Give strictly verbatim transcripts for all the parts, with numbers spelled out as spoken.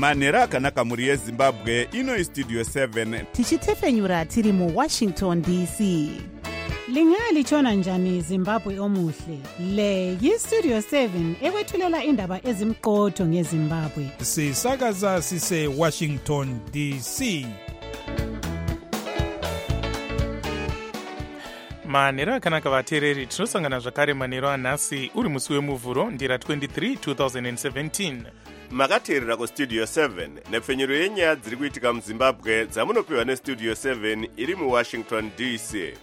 manhero akanaka mhuri yezimbabwe. Ino istudio seven tichitefenyura tiri muwashington D C. Lingalitshona njani Zimbabwe omuhle? Le yistudio seven ekwethulela indaba ezimqotho ngeZimbabwe. Sisakaza sise Washington D C. manhero akanaka vateereri, tinosangana zvakare manhero anhasi uri musi wemuvhuro ndira twenty-three twenty seventeen. makateerera kustudio seven nepfenyuro yenyaya dziri kuitika muzimbabwe dzamunopiwa nestudio seven iri muwashington D C.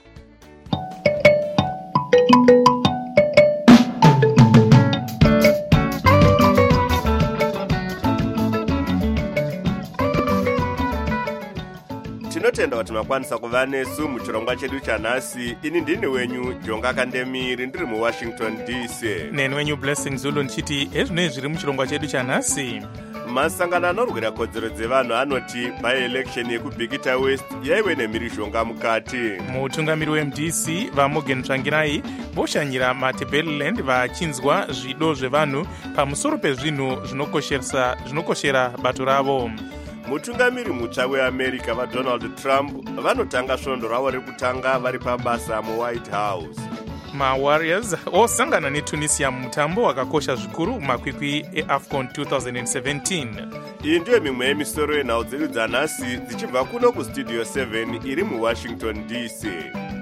tinotenda kuti makwanisa kuva nesu muchirongwa chedu chanhasi. ini ndini wenyu Jonga Kandemiri ndiri muwashington D C. neni wenyu Blessing Zulu ndichiti ezvinoi zviri muchirongwa chedu chanhasi. masangano anorwira kodzero dzevanhu anoti by-election yekubhikita west yaive nemhirizhonga mukati. mutungamiri weM D C vaMorgan Tsvangirai voshanyira maTebeleland vachinzwa zvido zvevanhu pamusoro pezvinhu zvinokoshera bato ravo. mutungamiri mutsva weamerica vaDonald Trump vanotanga svondo ravo rekutanga vari pabasa muWhite House. maWarriors osangana neTunisia mumutambo wakakosha zvikuru mumakwikwi eAFCON twenty seventeen. iyi ndiyo mimwe yemisoro yenhau dzedu dzanhasi dzichibva kuno kustudio seven iri muwashington D C.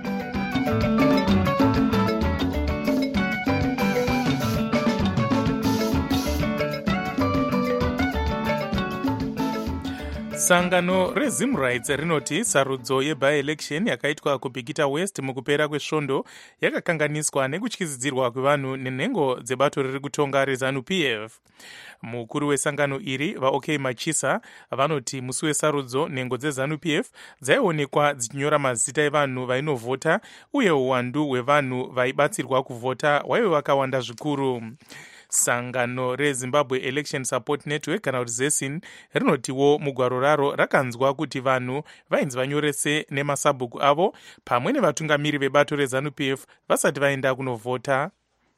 sangano reZim Rights rinoti sarudzo yeby-election yakaitwa kubhikita west mukupera kwesvondo yakakanganiswa nekutyizidzirwa kwevanhu nenhengo dzebato riri kutonga reZANU P F. mukuru wesangano iri vaOK Machisa vanoti musi wesarudzo nhengo dzeZANU P F dzaionekwa dzichinyora mazita evanhu vainovhota uye uwandu hwevanhu vaibatsirwa kuvhota waive vakawanda zvikuru. sangano reZimbabwe Election Support Network kana kuti ZESIN rinotiwo mugwaro raro rakanzwa kuti vanhu vainzi vanyorese nemasabhuku avo pamwe nevatungamiri vebato reZANU P F vasati vaenda kunovhota.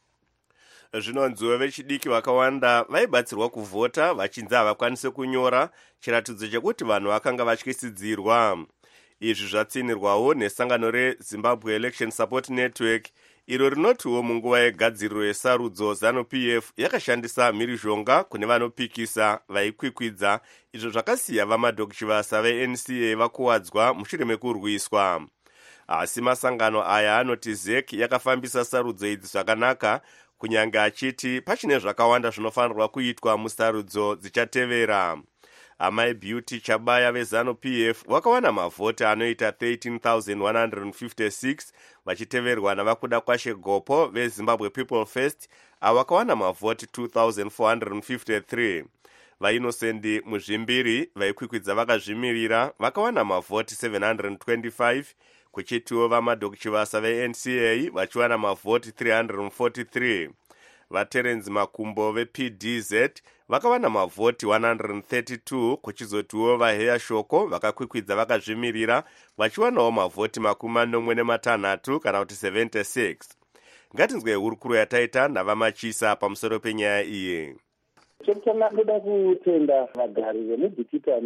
zvinonziwo vechidiki vakawanda vaibatsirwa kuvhota vachinzi havakwanise kunyora, chiratidzo chekuti vanhu vakanga vatyisidzirwa. izvi zvatsinirwawo nesangano reZimbabwe Election Support Network iro rinotiwo munguva yegadziriro yesarudzo ZANU P F yakashandisa mhirizhonga kune vanopikisa vaikwikwidza, izvo zvakasiya vamadhokchivasa veN C A vakuwadzwa mushure mekurwiswa. asi masangano aya anoti Z E C yakafambisa sarudzo idzi zvakanaka, kunyange achiti pachine zvakawanda zvinofanirwa kuitwa musarudzo dzichatevera. amai Beauty Chabaya veZANU P F vakawana mavhoti anoita thirteen thousand one hundred fifty-six vachiteverwa navakuda kwashe Gopo veZimbabwe People First avakawana mavhoti two thousand four hundred fifty-three. vaInnocendi Muzvimbiri vaikwikwidza vakazvimirira vakawana mavhoti seven hundred twenty-five, kuchitiwo vamadhokchivasa veN C A vachiwana mavhoti three hundred forty-three. vaTerence Makumbo veP D Z vakawana mavhoti one hundred thirty-two, kuchizotiwo vaHeya Shoko vakakwikwidza vakazvimirira vachiwanawo mavhoti makumi manomwe nematanhatu kana kuti seventy-six. ngatinzwe hurukuro yataita navaMachisa pamusoro penyaya iyi. chekutanga ndoda kutenda vagari vemubhikita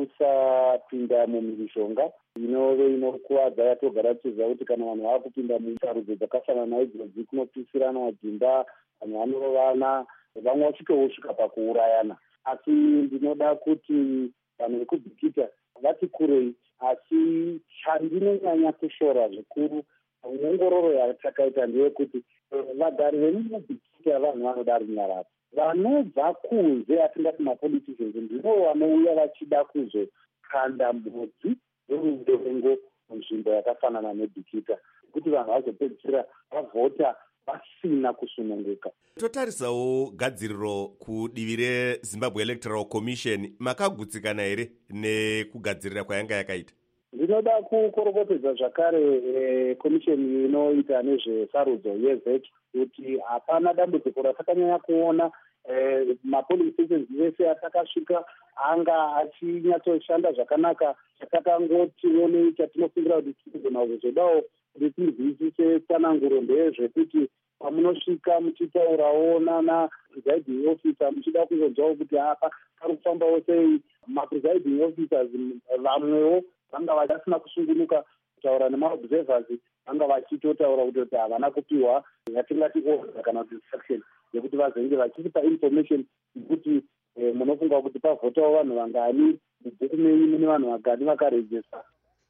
nekusapinda mumhirizhonga inove inokuwadza yatogara tichiziva kuti kana vanhu vava kupinda musarudzo dzakafanana naidzodzo kunopisiranwa dzimba, vanhu vanorovana, vamwe vachitosvika pakuurayana. asi ndinoda kuti vanhu vekubhikita vati kurei, asi chandinonyanya kushora zvikuru ongororo yatakaita ndeyekuti vagari vemubhikita vanhu vanoda runyararo. vanobva kunze atingati mapoliticians ndivo vanouya vachida kuzokanda mbudzi yoruvengo munzvimbo yakafanana nebhikita, kuti vanhu vazopedzisira vavhota vasina kusununguka. totarisawo gadziriro kudivi reZimbabwe Electoral Commission, makagutsikana here nekugadzirira kwayanga yakaita? ndinoda kukorokotedza zvakare komisheni inoita nezvesarudzo yeZ E C kuti hapana dambudziko ratakanyanya kuona. mapoling stations vese atakasvika anga achinyatsoshanda zvakanaka. chakatangotiwo chatinofungira kuti tinogona kuzodawo kuti tinzwisise tsananguro ndeyezvekuti pamunosvika muchitaurawo nana presiding officer muchida kungonzwawo kuti apa pari kufambawo sei. Mapresiding officers vamwewo vanga vasina kusungunuka kutaura nemaobservers, vanga vachitotaura kuti havana kupiwa yatingati order kana kuti instruction yekuti vazenge vachipa information yekuti munofunga kuti pavhotawo vanhu vangani, mubhuku menyu mune vanhu vangani vakarejesta.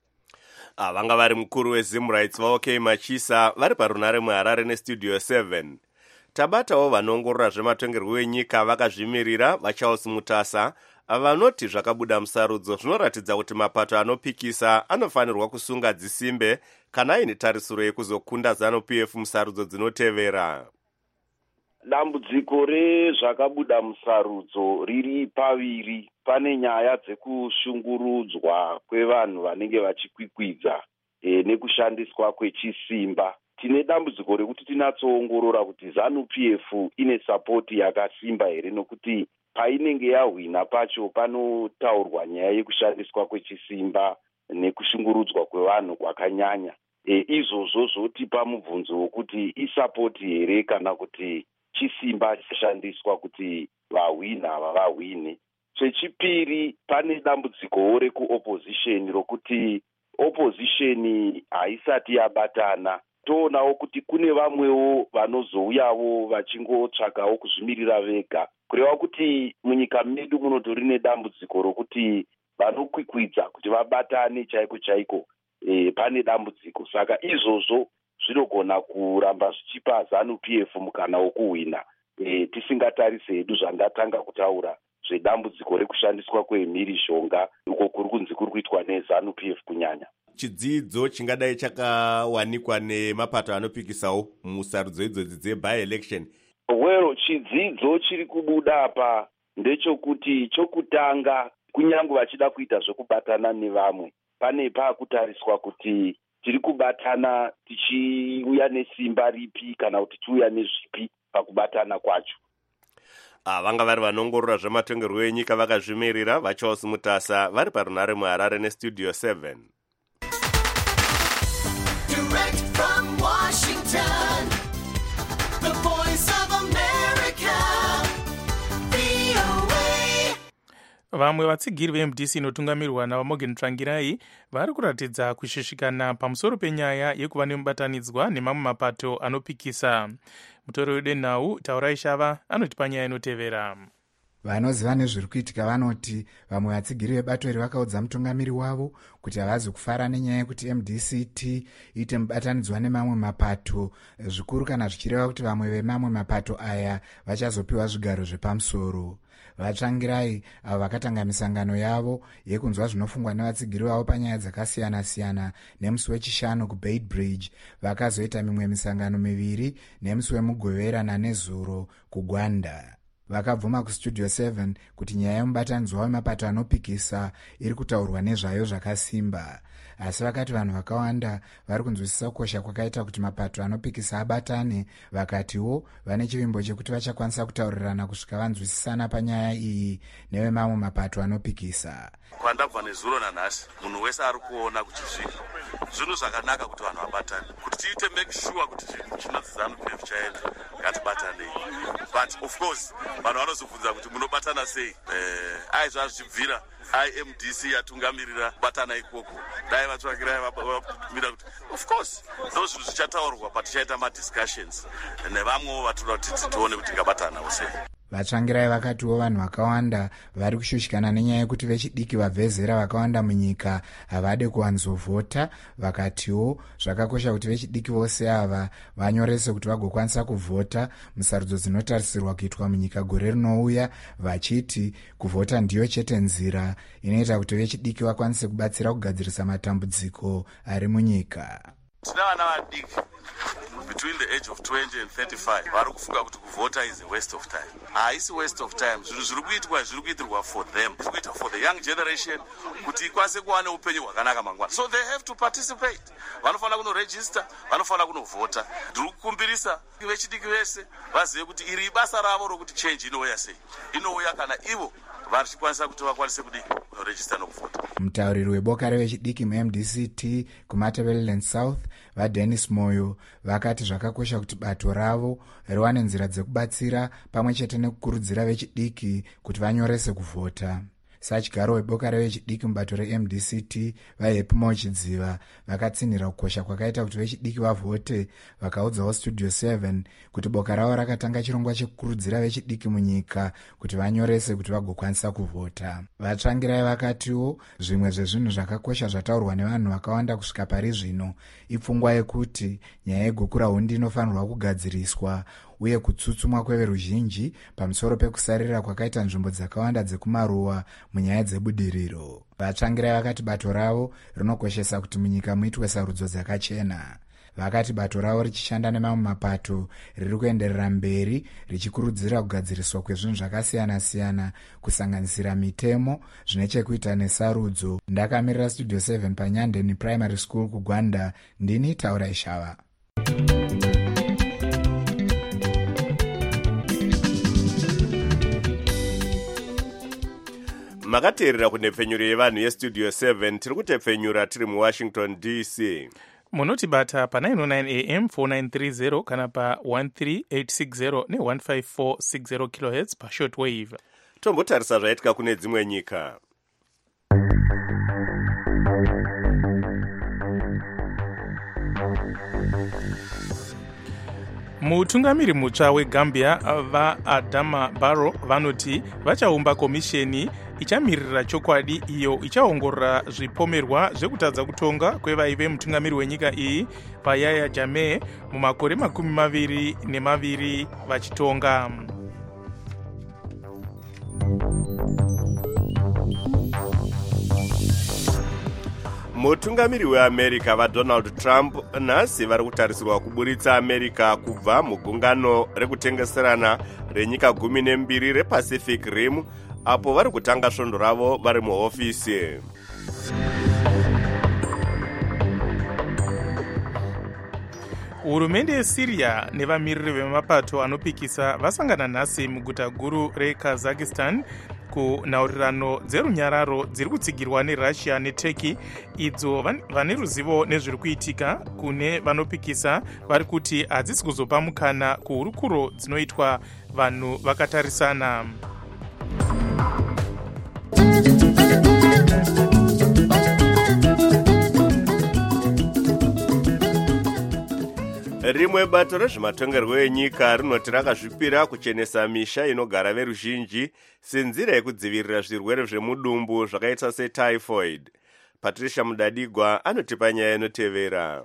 Ah, vanga vari mukuru wezimrights vaokei Machisa vari parunare muHarare nestudio seven. Tabatawo vanongorora zvematongerwo enyika vakazvimirira vaCharles Mutasa vanoti zvakabuda musarudzo zvinoratidza kuti mapato anopikisa anofanirwa kusunga dzisimbe kana aine tarisiro yekuzokunda ZANU P F musarudzo dzinotevera. Dambudziko rezvakabuda musarudzo riri paviri. Pane nyaya dzekushungurudzwa kwevanhu vanenge vachikwikwidza e, nekushandiswa kwechisimba. Tine dambudziko rekuti tinatsoongorora kuti ZANU P F ine sapoti yakasimba here, nokuti painenge yahwina pacho panotaurwa nyaya yekushandiswa kwechisimba nekushungurudzwa kwevanhu kwakanyanya. E, izvozvo zvotipa mubvunzo wokuti isapoti here kana kuti chisimba chashandiswa kuti vahwina ava vahwine. Chechipiri, pane dambudziko rekuopposition rokuti opposition haisati yabatana. Toonawo kuti kune vamwewo vanozouyawo vachingotsvakawo kuzvimirira vega, kureva kuti munyika medu munotori nedambudziko rokuti vanokwikwidza kuti vabatane chaiko chaiko e, pane dambudziko. Saka izvozvo zvinogona kuramba zvichipa ZANU P F mukana wokuhwina, e, tisingatarise hedu zvandatanga kutaura zvedambudziko rekushandiswa kwemhirishonga uko kuri kunzi kuri kuitwa neZANU P F kunyanya. Chidzidzo chingadai chakawanikwa nemapato anopikisawo musarudzo idzodzi dzebi-election. Well, chidzidzo chiri kubuda apa ndechokuti chokutanga, kunyange vachida kuita zvekubatana nevamwe, pane pakutariswa kuti tiri kubatana tichiuya nesimba ripi kana kuti tichiuya nezvipi pakubatana kwacho. Ah, vanga vari vanongorora zvematongerwo enyika vakazvimirira vaCharles Mutasa vari parunare muHarare nestudio seven. Direct from Washington, the voice of America, V O A. Vamwe vatsigiri veM D C inotungamirwa navaMorgan Tsvangirai vari kuratidza kushishikana pamusoro penyaya yekuva nemubatanidzwa nemamwe mapato anopikisa. Mutori wedu nhau Taurai Shava anoti panyaya inotevera. Vanoziva nezviri kuitika vanoti vamwe vatsigiri vebato iri vakaudza mutungamiri wavo kuti havazi kufara nenyaya yekuti M D C T iite mubatanidzwa nemamwe mapato, zvikuru kana zvichireva kuti vamwe vemamwe mapato aya vachazopiwa zvigaro zvepamusoro. Vatsvangirai avo vakatanga misangano yavo yekunzwa zvinofungwa nevatsigiri vavo panyaya dzakasiyana-siyana nemusi wechishanu kuBeit Bridge, vakazoita mimwe misangano miviri nemusi wemugovera nanezuro kuGwanda. Vakabvuma kustudio seven kuti nyaya yemubatanidzwa wemapato anopikisa iri kutaurwa nezvayo zvakasimba, asi vakati vanhu vakawanda vari kunzwisisa kukosha kwakaita kuti mapato anopikisa abatane, vakatiwo vane chivimbo chekuti vachakwanisa kutaurirana kusvika vanzwisisana panyaya iyi nevemamwe mapato anopikisa. Kwandabva nezuro nanhasi munhu wese ari kuona kuti zvinhu zvinhu zvakanaka kuti vanhu vabatane, kuti tiite make sure kuti zvinhu chinonzi ZANU P F chaenda ngatibatanei. But of course vanhu vanozobvunza kuti munobatana sei? Eh, aizvazvibvira ai M D C yatungamirira kubatana ikoko, dai vatsvakirai vabvumira kuti of course ndo zvinhu zvichataurwa patichaita madiscussions nevamwewo vatoda kuti tione kuti tingabatanawo sei. Vatsvangirai vakatiwo vanhu vakawanda vari kushushikana nenyaya yekuti vechidiki vabvezera vakawanda munyika havade kuwanzovhota. Vakatiwo zvakakosha kuti vechidiki vose ava vanyorese kuti vagokwanisa kuvhota musarudzo dzinotarisirwa kuitwa munyika gore rinouya, vachiti kuvhota ndiyo chete nzira inoita kuti vechidiki vakwanise kubatsira kugadzirisa matambudziko ari munyika. Tina vana vadiki between the age of twenty and thirty-five vari kufunga kuti kuvhota is a waste of time. Haisi waste of time. Zvinhu zviri kuitwa zviri kuitirwa for them, zviri kuitwa for the young generation kuti ikwanise kuva neupenyu hwakanaka mangwana. So they have to participate. Vanofanira kunoregister, vanofanira kunovhota. Ndiri kukumbirisa vechidiki vese vazive kuti iri basa ravo rokuti change inouya sei. Inouya kana ivo vachikwanisa kuti vakwanise kudii kunoregister nokuvhota. mutauriri weboka revechidiki mu-M D C T kumatabeleland south vadennis moyo vakati zvakakosha kuti bato ravo riwane nzira dzekubatsira pamwe chete nekukurudzira vechidiki kuti vanyorese kuvhota. Sachigaro weboka revechidiki mubato re-M D C T vaHepimo Chidziva vakatsinhira kukosha kwakaita kuti vechidiki vavhote, vakaudzawo Studio seven kuti boka ravo rakatanga chirongwa chekukurudzira vechidiki munyika kuti vanyorese kuti vagokwanisa kuvhota. Vatsvangirai vakatiwo zvimwe zvezvinhu zvakakosha zvataurwa nevanhu vakawanda kusvika pari zvino ipfungwa yekuti nyaya yegukura hundi inofanirwa kugadziriswa uye kutsutsumwa kweveruzhinji pamusoro pekusarira kwakaita nzvimbo dzakawanda dzekumaruwa munyaya dzebudiriro. Vatsvangirai vakati bato ravo rinokoshesa kuti munyika muitwe sarudzo dzakachena. Vakati bato ravo richishanda nemamwe mapato riri kuenderera mberi richikurudzira kugadziriswa kwezvinhu zvakasiyana-siyana kusanganisira mitemo zvine chekuita nesarudzo. Ndakamirira Studio seven paNyandeni Primary School kuGwanda. Ndini Taura Ishava. makateerera kunhepfenyuro yevanhu yestudio seven tiri kutepfenyura tiri muwashington D C. munotibata pa nine oh nine A M four nine three zero kana pa one three eight six zero ne one five four six zero kilohertz pa shortwave. Tombotarisa zvaitika kune dzimwe nyika. mutungamiri mutsva wegambia vaadama barrow vanoti vachaumba komisheni ichamirira chokwadi iyo ichaongorora zvipomerwa zvekutadza kutonga kwevaive mutungamiri wenyika iyi vaYahya Jammeh mumakore makumi maviri nemaviri vachitonga. mutungamiri weamerica vadonald trump nhasi vari kutarisirwa kuburitsa america kubva mugungano rekutengeserana renyika gumi nembiri repacific rim apo vari kutanga svondo ravo vari muhofisi. hurumende yesyria nevamiriri vemapato anopikisa vasangana nhasi muguta guru rekazakistan kunhaurirano dzerunyararo dziri kutsigirwa nerussia neturkey idzo vane ruzivo nezviri kuitika kune vanopikisa vari kuti hadzisi kuzopa mukana kuhurukuro dzinoitwa vanhu vakatarisana. rimwe bato rezvematongerwo enyika rinoti rakazvipira kuchenesa misha inogara veruzhinji senzira yekudzivirira zvirwere zvemudumbu zvakaita setyphoid. Patricia Mudadigwa anotipa nyaya inotevera.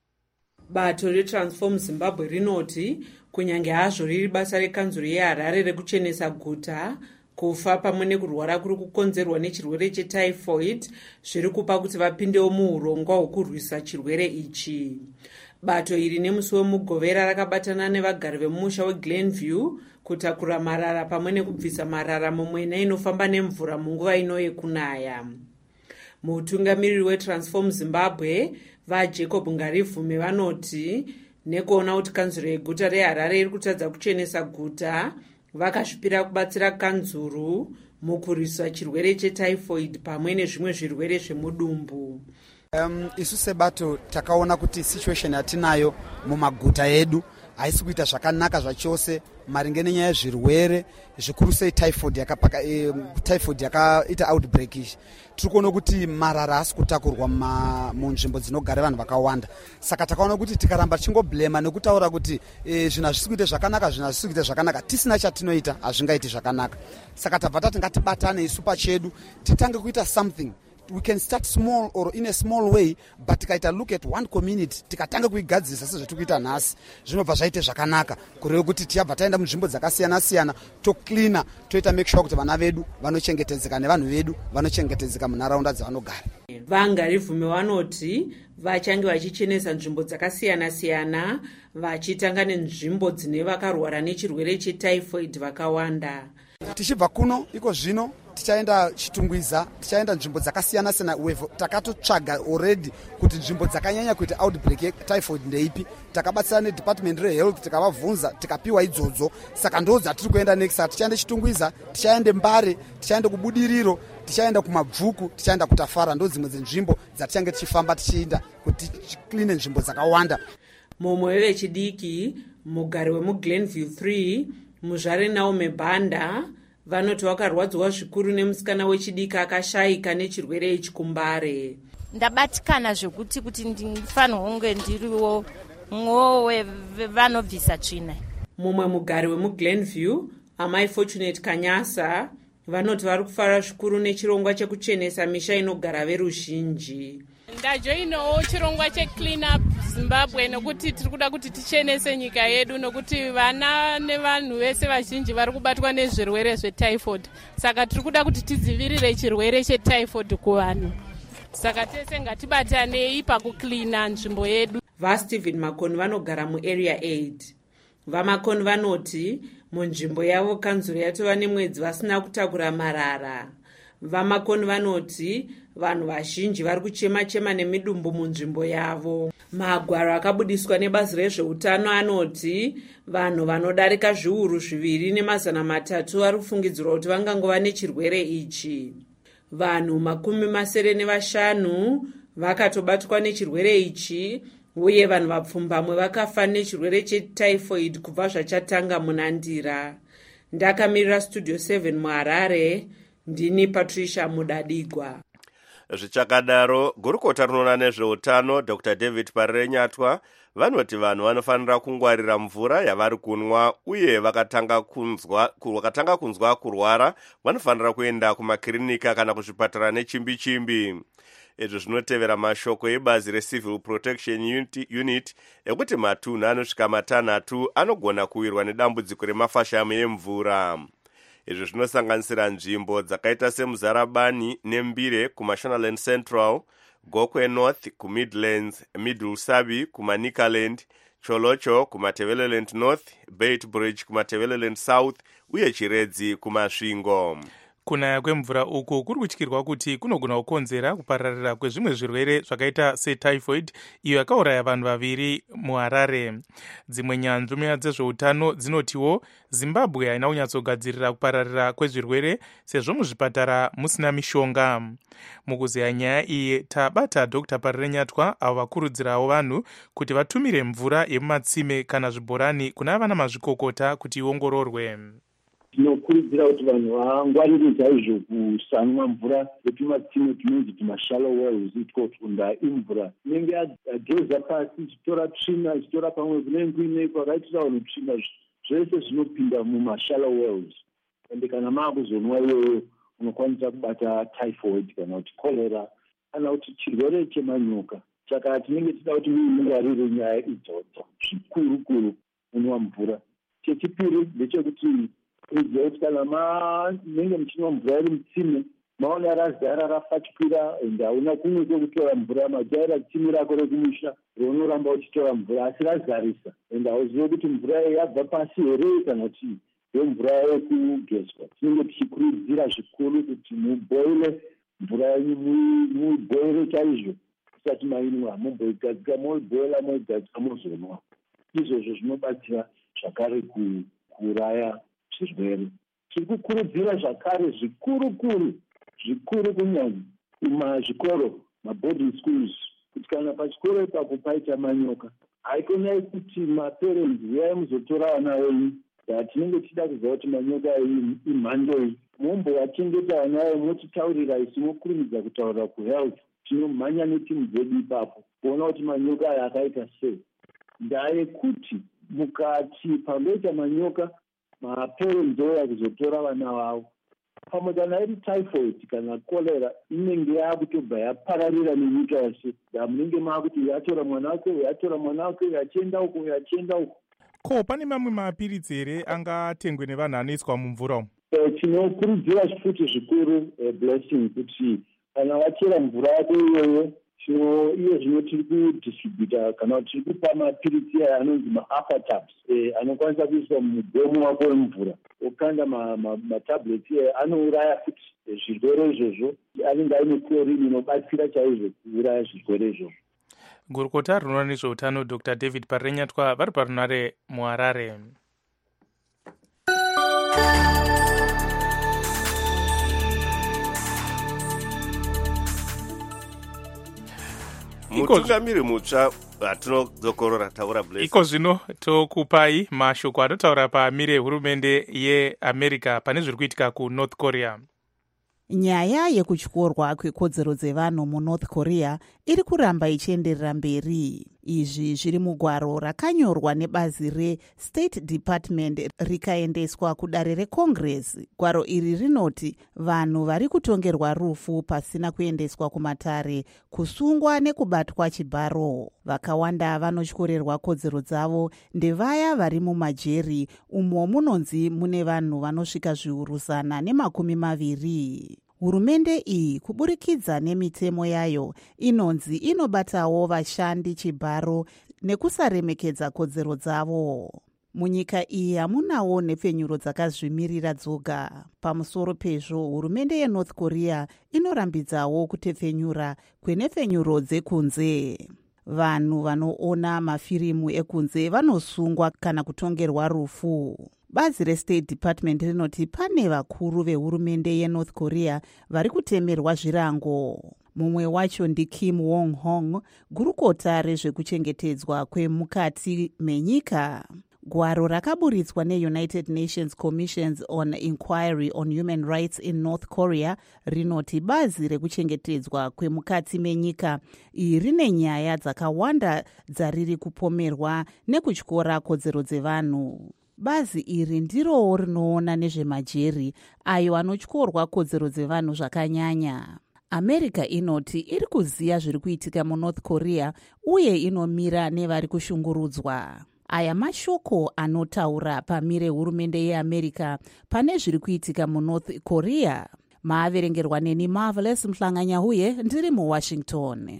bato reTransform Zimbabwe rinoti kunyange hazvo riri basa rekanzuro yeHarare rekuchenesa guta, kufa pamwe nekurwara kuri kukonzerwa nechirwere chetyphoid zviri kupa kuti vapindewo muurongwa hwokurwisa chirwere ichi. bato iri nemusi wemugovera rakabatana nevagari vemusha weGlenview kutakura marara pamwe nekubvisa marara mumwena inofamba nemvura munguva ino yekunaya. mutungamiriri weTransform Zimbabwe vaJacob Ngarivume vanoti nekuona kuti kanzuro yeguta reHarare iri kutadza kuchenesa guta, vakasvipira kubatsira kanzuro mukurwisa chirwere chetyphoid pamwe nezvimwe zvirwere zvemudumbu. Um, isu sebato takaona kuti situation yatinayo mumaguta edu haisi kuita zvakanaka zvachose maringe nenyaya yezvirwere zvikuru sei typhoid yakapaka e, typhoid yakaita outbreak. Tiri kuona kuti marara haasi kutakurwa munzvimbo dzinogara vanhu vakawanda, saka takaona kuti tikaramba tichingobhlema nekutaura kuti e, zvinhu hazvisi kuita zvakanaka zvinhu hazvisi kuita zvakanaka tisina chatinoita hazvingaiti zvakanaka. Saka tabva tati ngatibatane isu pachedu titange kuita something. We can start small or in a small way, but tikaita look at one community tikatanga kuigadzirisa sezvatikuita nhasi zvinobva zvaite zvakanaka kureva kuti tiyabva taenda munzvimbo dzakasiyana siyana tocleana toita make sure kuti vana vedu vanochengetedzeka nevanhu vedu vanochengetedzeka munharaunda dzavanogara. vaNgarivume vanoti vachange vachichenesa nzvimbo dzakasiyana siyana vachitanga nenzvimbo dzine vakarwara nechirwere chetyphoid vakawanda. tichibva kuno iko zvino tichaenda Chitungwiza, tichaenda nzvimbo dzakasiyana siyana. Takatotsvaga already kuti nzvimbo dzakanyanya kuita outbreak yetyphoid ndeipi. Takabatsira nedepartment rehealth tikavabvunza tikapiwa idzodzo, saka ndo dzatiri kuenda next. Tichaenda Chitungwiza, tichaenda Mbare, tichaenda kubudiriro, tichaenda kumabvuku, tichaenda kutafara, ndo dzimwe dzenzvimbo dzatichange tichifamba tichiinda kuti tikline nzvimbo dzakawanda. mumwe wevechidiki mugari wemuglenview three muzvare Naume Banda vanoti vakarwadzwa zvikuru nemusikana wechidiki akashayika nechirwere ichikumbare. ndabatikana zvekuti kuti ndifanirwa kunge ndiriwo mwowe vanobvisa tsvina. mumwe mugari wemuglenview amai Fortunate Kanyasa vanoti vari kufara zvikuru nechirongwa chekuchenesa misha inogara veruzhinji. ndajoinawo chirongwa checlean up Zimbabwe nokuti tiri kuda kuti tichenese nyika yedu, nokuti vana nevanhu vese vazhinji vari kubatwa nezvirwere zvetyphoid. Saka tiri kuda kuti tidzivirire chirwere chetyphoid kuvanhu. Saka tese ngatibatanei pakuklina nzvimbo yedu. vaStephen Makoni vanogara muarea eight. vaMakoni vanoti munzvimbo yavo kanzuro yatova nemwedzi vasina kutakura marara. vaMakoni vanoti vanhu vazhinji vari kuchema-chema nemidumbu munzvimbo yavo. magwaro akabudiswa nebazi rezveutano anoti vanhu vanodarika zviuru zviviri nemazana matatu vari kufungidzirwa kuti vangangova nechirwere ichi. vanhu makumi masere nevashanu vakatobatwa nechirwere ichi, uye vanhu vapfumbamwe vakafa nechirwere chetyphoid kubva zvachatanga munandira. ndakamirira studio seven muHarare, ndini Patricia Mudadigwa. zvichakadaro gurukota rinoona nezveutano Dr David Parenyatwa vanoti vanhu vanofanira kungwarira mvura yavari kunwa, uye vakatanga kunzwa vakatanga kunzwa kurwara vanofanira kuenda kumakirinika kana kuzvipatara nechimbi chimbi. izvi zvinotevera mashoko ebazi reCivil Protection Unit ekuti matunhu anosvika matanhatu anogona kuwirwa nedambudziko remafashamo emvura. izvi zvinosanganisira nzvimbo dzakaita semuzarabani nembire kumashonaland central, gokwe north kumidlands, middlesabi kumanikaland, cholocho kumateveleland north, beit bridge kumateveleland south, uye chiredzi kumasvingo. kunaya kwemvura uku kuri kutyirwa kuti kunogona kukonzera kupararira kwezvimwe zvirwere zvakaita setyphoid iyo yakauraya vanhu vaviri muHarare. dzimwe nyanzvi munyaya dzezveutano dzinotiwo Zimbabwe haina kunyatsogadzirira kupararira kwezvirwere sezvo muzvipatara musina mishonga. mukuzeya nyaya iyi tabata Dr Parenyatwa avo vakurudzirawo vanhu kuti vatumire mvura yemumatsime kana zvibhorani kuna vana mazvikokota kuti iongororwe. tinokurudzira kuti vanhu vangwarire chaizvo kusanwa mvura yetumatsime tunonzi tumashallow wells, itikofunda imvura inenge yageza pasi ichitora tsvina ichitora pamwe kunenge kuine kwakaitira vanhu tsvina zvese zvinopinda mumashallow wells, ende kana maakuzonwa iyoyo unokwanisa kubata typhoid kana kuti cholera kana kuti chirwere chemanyoka. saka tinenge tida kuti mungwarire nyaya idzodzo zvikuru kuru kunwa mvura. chechipiri ndechekuti kuziva kuti kana manenge muchinwa mvura iri mutsime maona razara rafatwira ende hauna kumwe kwekutora mvura, majaira tsime rako rekumusha raunoramba uchitora mvura asi razarisa ende hauzive kuti mvura yabva pasi here kana kuti yemvura yekugezwa. tinenge tichikurudzira zvikuru kuti muboile mvura yenyu, muboile chaizvo usati mainwa, mumboigadzika moiboila moigadzika mozonwa. izvozvo zvinobatsira zvakare kuuraya zvirwere. tiri kukurudzira zvakare zvikuru kuru zvikuru kunyanya kumazvikoro maboarding schools kuti kana pachikoro ipapo paita manyoka haikonai kuti maparents uyai muzotora vana venyu. tinenge tichida kuziva kuti manyoka imhandoi, mombovachengeta vana venyu motitaurira isu mokurumidza kutaurira kuhealth. tinomhanya netimu dzedu ipapo kuona kuti manyoka aya akaita sei. ndaa yekuti mukati pandoita manyoka maparents ouya kuzotora vana vavo, pamwe kana iri typhoid kana cholera inenge yaakutobva yapararira nenyika yose. ndaa munenge maakuti yatora mwana wake yatora mwana wake yachienda uko yachienda uko. ko pane mamwe mapiritsi here angatengwe nevanhu anoiswa mumvura umu? tinokurudzira futi zvikuru blessing kuti kana wachera mvura yako iyoyo so iye zvino tiri kudistributa kana tiri kupa mapiritsi aya anonzi maaftertabs anokwanisa kuiswa mumugomo wako wemvura okanda matablets aya anouraya futi zvirwere izvozvo. anenge aine chlorine inobatsira chaizvo kuuraya zvirwere izvozvo. gurukota rinoona nezveutano Dr David Parenyatwa vari parunare muHarare. mutungamiri mutsva hatinodzokorora taura Bless. iko zvino tokupai mashoko anotaura pamire yehurumende yeamerica pane zviri kuitika kunorth korea. Nyaya yekutyorwa kwekodzero dzevanhu munorth korea iri kuramba ichienderera mberi. Izvi zviri mugwaro rakanyorwa nebazi restate department rikaendeswa kudare recongress. Gwaro iri rinoti vanhu vari kutongerwa rufu pasina kuendeswa kumatare, kusungwa nekubatwa chibharo. Vakawanda vanotyorerwa kodzero dzavo ndevaya vari mumajeri, umo munonzi mune vanhu vanosvika zviuru zana nemakumi maviri. Hurumende iyi kuburikidza nemitemo yayo inonzi inobatawo vashandi chibharo nekusaremekedza kodzero dzavo. Munyika iyi hamunawo nhepfenyuro dzakazvimirira dzoga. Pamusoro pezvo, hurumende yenorth korea inorambidzawo kutepfenyura kwenhepfenyuro dzekunze. Vanhu vanoona mafirimu ekunze vanosungwa kana kutongerwa rufu. Bazi restate department rinoti pane vakuru vehurumende yenorth korea vari kutemerwa zvirango. Mumwe wacho ndiKim Wong Hong, gurukota rezvekuchengetedzwa kwemukati menyika. Gwaro rakaburitswa neUnited Nations Commissions on Inquiry on Human Rights in North Korea rinoti bazi rekuchengetedzwa kwemukati menyika iri rine nyaya dzakawanda dzariri kupomerwa nekutyora kodzero dzevanhu. Bazi iri ndirowo rinoona nezvemajeri ayo anotyorwa kodzero dzevanhu zvakanyanya. America inoti iri kuziya zviri kuitika munorth korea uye inomira nevari kushungurudzwa. Aya mashoko anotaura pamire hurumende yeAmerica pane zviri kuitika munorth korea. Maaverengerwa neni Marvelous Mhlanganyahuye, ndiri muWashington.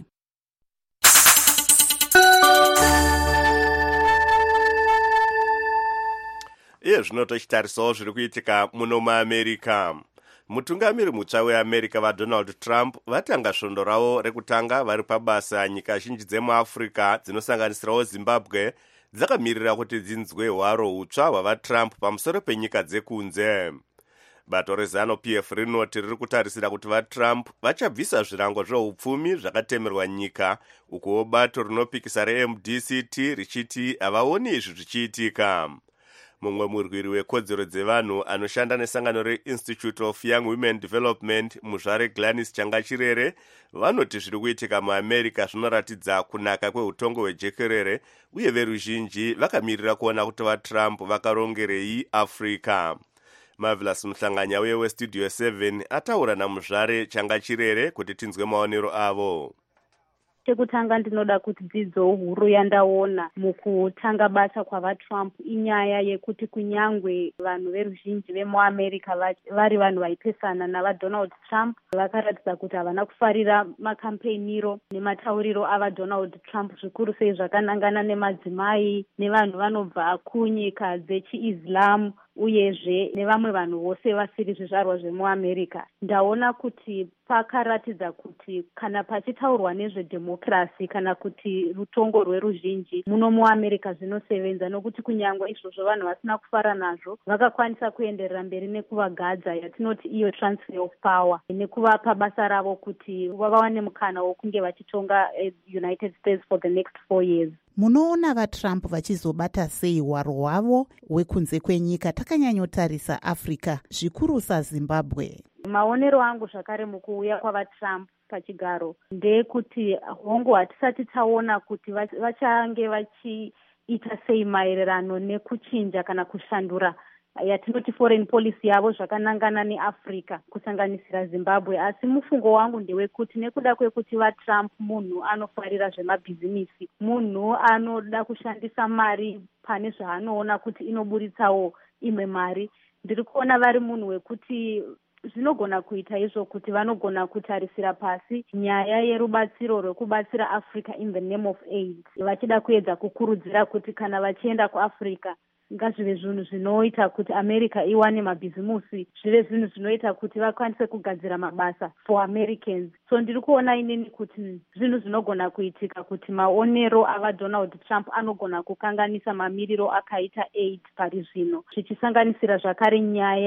Iye zvino tochitarisawo zviri kuitika muno muAmerica. Mutungamiri mutsva weAmerica vaDonald Trump vatanga svondo ravo rekutanga vari pabasa. Nyika zhinji dzemuAfrica dzinosanganisirawo Zimbabwe dzakamirira kuti dzinzwe hwaro hutsva hwavaTrump pamusoro penyika dzekunze. Bato reZanu-P F rinoti riri kutarisira kuti vaTrump vachabvisa zvirango zveupfumi zvakatemerwa nyika, ukuwo bato rinopikisa reM D C T richiti havaoni izvi zvichiitika. Mumwe murwiri wekodzero dzevanhu anoshanda nesangano reInstitute of Young Women Development, muzvare Gladys Changachirere, vanoti zviri kuitika muAmerica zvinoratidza kunaka kweutongo hwejekerere, uye veruzhinji vakamirira kuona kuti vaTrump vakarongerei Africa. Marvelous Mhlanganya uye westudio seven ataura namuzvare Changachirere kuti tinzwe maonero avo. Chekutanga ndinoda kuti dzidzo huru yandaona mukutanga basa kwavaTrump inyaya yekuti kunyangwe vanhu veruzhinji vemuAmerica vari vanhu vaipesana navaDonald Trump vakaratidza kuti havana kufarira makampeniro nematauriro avaDonald Trump, zvikuru sei zvakanangana nemadzimai nevanhu vanobva kunyika dzechiIslam uyezve nevamwe vanhu vose vasiri zvizvarwa zvemuAmerica. Ndaona kuti pakaratidza kuti kana pachitaurwa nezvedhemokirasi kana kuti rutongo rweruzhinji muno muAmerica zvinosevenza, nokuti kunyangwe izvozvo vanhu vasina kufara nazvo vakakwanisa kuenderera mberi nekuvagadza yatinoti iyo transfer of power, nekuvapa basa ravo kuti vawane mukana wokunge vachitonga United States for the next four years. Munoona vaTrump vachizobata sei hwaro hwavo hwekunze kwenyika takanyanyotarisa Africa, zvikuru saZimbabwe? Maonero angu zvakare mukuuya kwavaTrump pachigaro ndekuti hongu hatisati taona kuti vachange vachiita sei maererano nekuchinja kana kushandura yatinoti foreign policy yavo zvakanangana neAfrica kusanganisira Zimbabwe. Asi mufungo wangu ndewekuti nekuda kwekuti vaTrump munhu anofarira zvemabhizimisi, munhu anoda kushandisa mari pane zvaanoona kuti inoburitsawo imwe mari, ndiri kuona vari munhu wekuti zvinogona kuita izvo kuti vanogona kutarisira pasi nyaya yerubatsiro rwekubatsira Africa in the name of aid, vachida kuedza kukurudzira kuti kana vachienda kuAfrica ngazvive zvinhu zvinoita kuti America iwane mabhizimusi, zvive zvinhu zvinoita kuti vakwanise kugadzira mabasa for Americans. So ndiri kuona inini kuti zvinhu zvinogona kuitika kuti maonero avaDonald Trump anogona kukanganisa mamiriro akaita aid pari zvino, zvichisanganisira zvakare nyaya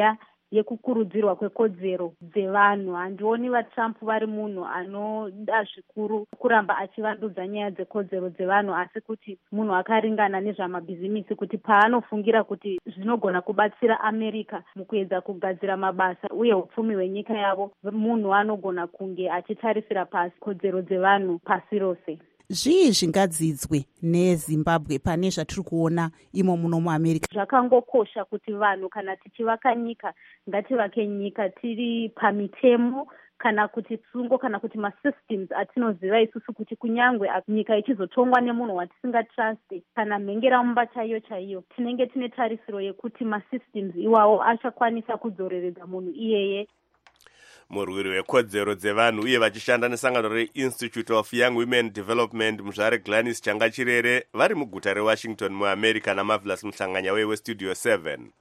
yekukurudzirwa kwekodzero dzevanhu. Handioni vaTrump vari munhu anoda zvikuru kuramba achivandudza nyaya dzekodzero dzevanhu, asi kuti munhu akaringana nezvamabhizimisi, kuti paanofungira kuti zvinogona kubatsira America mukuedza kugadzira mabasa uye upfumi hwenyika yavo, munhu anogona kunge achitarisira pasi kodzero dzevanhu pasi rose. Zvii zvingadzidzwe neZimbabwe pane zvatiri kuona imo muno muAmerica? Zvakangokosha kuti vanhu kana tichivaka nyika ngativake nyika tiri pamitemo kana kuti tsungo kana kuti masystems atinoziva isusu kuti kunyangwe nyika ichizotongwa nemunhu watisingatrusti kana mhengeramumba chaiyo chaiyo, tinenge tine tarisiro yekuti masystems iwawo achakwanisa kudzoreredza munhu iyeye. Murwiri wekodzero dzevanhu uye vachishanda nesangano reInstitute of Young Women Development muzvare Gladys Changachirere vari muguta reWashington muAmerica naMarvelous Muhlanganya weStudio seven.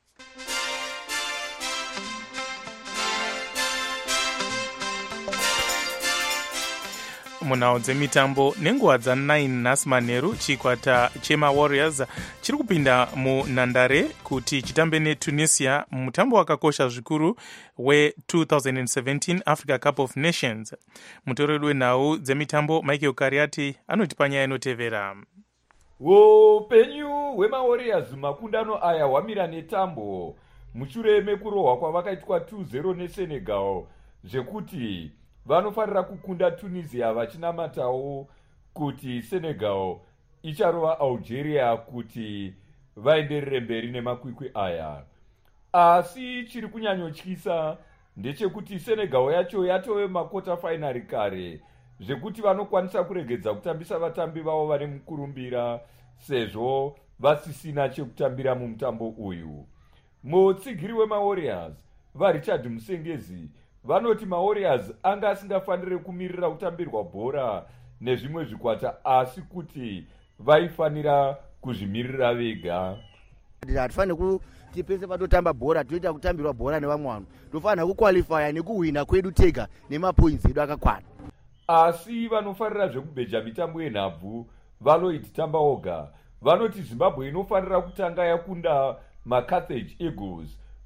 munhau dzemitambo nenguva dza9 nhasi manheru chikwata chemawarriors chiri kupinda munhandare kuti chitambe netunisia mutambo wakakosha zvikuru we-twenty seventeen Africa Cup of Nations. mutoreri wenhau dzemitambo Michael Kariati anoti panyaya inotevera. upenyu hwemawarriors makundano aya hwamira netambo mushure mekurohwa kwavakaitwa two zero neSenegal zvekuti vanofarira kukunda Tunisia vachinamatawo kuti Senegal icharova Algeria kuti vaenderere mberi nemakwikwi aya. Asi chiri kunyanyotyisa ndechekuti Senegal yacho yatove makota finali kare zvekuti vanokwanisa kuregedza kutambisa vatambi vavo vari mukurumbira sezvo vasisina chekutambira mumutambo uyu. Mutsigiri wemawarriors vaRichard Musengezi vanoti mawarriors anga asingafaniri kumirira kutambirwa bhora nezvimwe zvikwata asi kuti vaifanira kuzvimirira vega. Hatifaniri kuti pese patotamba bhora toita kutambirwa bhora nevamwe vanhu, tofanira kuqualifya nekuhwina kwedu tega nemapoints edu akakwana. Asi vanofarira zvekubheja mitambo yenhabvu Valoid Tambaoga vanoti Zimbabwe inofanira kutanga yakunda maCarthage Eagles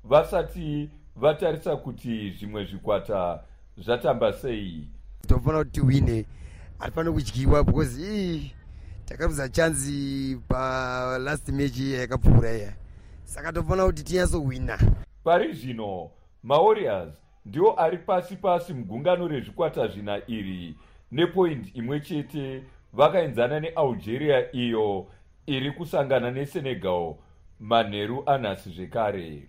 vasati vatarisa kuti zvimwe zvikwata zvatamba sei. Tofanira kuti wine, hatifaniri kudyiwa because ii takarudza chanzi pa last match yakapfuura iya, saka tofanira kuti tinyatsowina. Pari zvino mawarriors ndiwo ari pasi pasi mugungano rezvikwata zvina iri nepoint imwe chete, vakaenzana neAlgeria iyo iri kusangana neSenegal manheru anhasi zvekare.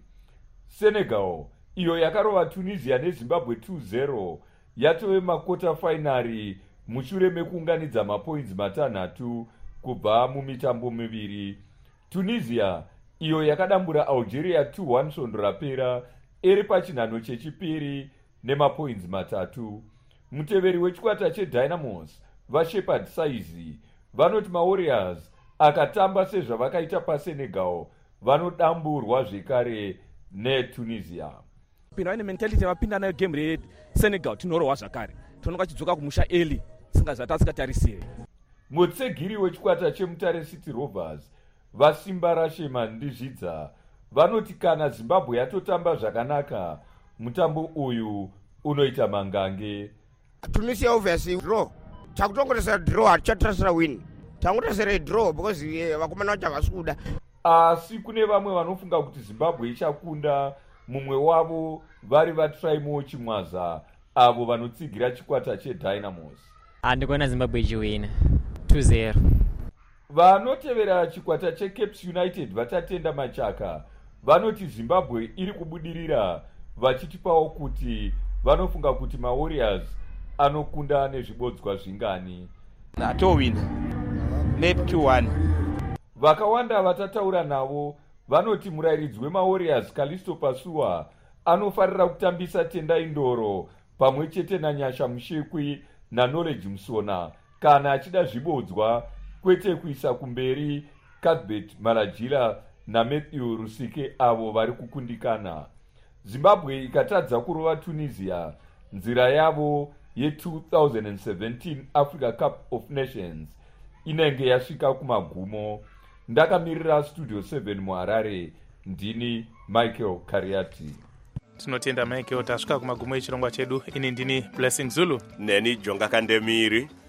Senegal iyo yakarova Tunisia neZimbabwe two zero yatove makota finari mushure mekuunganidza mapoints matanhatu kubva mumitambo miviri. Tunisia iyo yakadambura Algeria two one svondo rapera iri pachinhano chechipiri nemapoints matatu. Muteveri wechikwata cheDynamos vaShepherd Saizi vanoti mawarriors akatamba sezvavakaita paSenegal vanodamburwa zvekare neTunisia. Pinda ine mentality vapinda nayo game reSenegal tinorohwa zvakare, tonoka chidzoka kumusha early singazati asikatarisire. Mutsegiri wechikwata cheMutare City Rovers vaSimba Rashema Ndizvidza vanoti kana Zimbabwe yatotamba zvakanaka mutambo uyu unoita mangange. Tunisia obviously draw, takutongoresera draw, hatichatarasira win, tangotarasira draw because vakomana vacho havasi kuda. Asi kune vamwe vanofunga kuti Zimbabwe ichakunda mumwe wavo vari vaTraimo Chimwaza avo vanotsigira chikwata cheDynamos. Handikuona Zimbabwe ichiwina two zero. Vanotevera chikwata cheCapes United vatatenda Machaka vanoti Zimbabwe iri kubudirira vachitipawo kuti vanofunga kuti mawarriors anokunda nezvibodzwa zvingani. Atowina net two one. Vakawanda vatataura navo vanoti murairidzi wemawarriors Kalisto Pasua anofarira kutambisa Tendai Ndoro pamwe chete naNyasha Mushekwi naKnowledge Musona kana achida zvibodzwa kwete kuisa kumberi Cuthbert Malajila naMatthew Rusike avo vari kukundikana. Zimbabwe ikatadza kurova Tunisia, nzira yavo ye-twenty seventeen Africa Cup of Nations inenge yasvika kumagumo. Ndakamirira Studio seven muHarare, ndini Michael Kariati. tinotenda maikewo tasvika kumagumo echirongwa chedu. Ini ndini Blessing Zulu neni Jonga Kandemiri.